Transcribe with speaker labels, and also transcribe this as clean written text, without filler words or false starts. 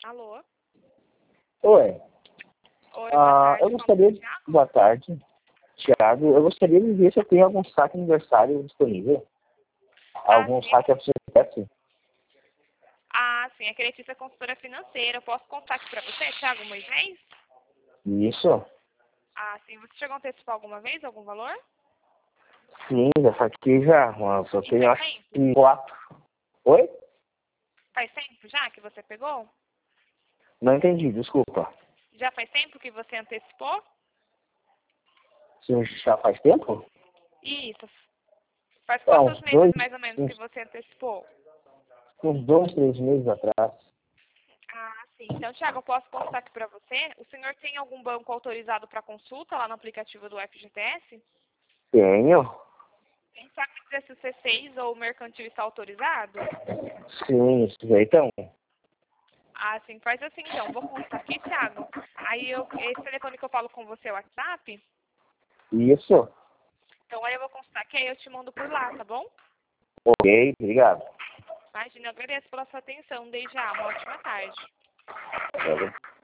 Speaker 1: Alô?
Speaker 2: Oi.
Speaker 1: Oi, boa tarde.
Speaker 2: Eu gostaria de... Boa tarde, Thiago. Eu gostaria de ver se eu tenho algum saque aniversário disponível. Algum
Speaker 1: Sim.
Speaker 2: saque FGTS.
Speaker 1: Sim, a Creditista é consultora financeira. Eu posso contar aqui para você, Thiago Moisés?
Speaker 2: Isso?
Speaker 1: Sim. Você chegou a antecipar alguma vez algum valor?
Speaker 2: Sim, já saquei já. Mas eu tenho acho que 4. Oi?
Speaker 1: Faz tempo já que você pegou?
Speaker 2: Não entendi, desculpa.
Speaker 1: Já faz tempo que você antecipou?
Speaker 2: Sim, já faz tempo?
Speaker 1: Isso. Faz
Speaker 2: Uns
Speaker 1: quantos meses
Speaker 2: dois,
Speaker 1: mais ou menos que você antecipou?
Speaker 2: uns 2, 3 meses atrás.
Speaker 1: Sim. Então, Thiago, eu posso contar aqui para você. O senhor tem algum banco autorizado para consulta lá no aplicativo do FGTS?
Speaker 2: Tenho?
Speaker 1: Tem, sabe dizer se o C6 ou o mercantil está autorizado?
Speaker 2: Sim, isso aí então.
Speaker 1: Sim. Faz assim então. Vou contar aqui, Thiago. Esse telefone que eu falo com você é o WhatsApp?
Speaker 2: Isso?
Speaker 1: Então, aí eu vou consultar aqui, aí eu te mando por lá, tá bom?
Speaker 2: Ok, obrigado.
Speaker 1: Imagina, eu agradeço pela sua atenção. Desde já, uma ótima tarde.
Speaker 2: Valeu.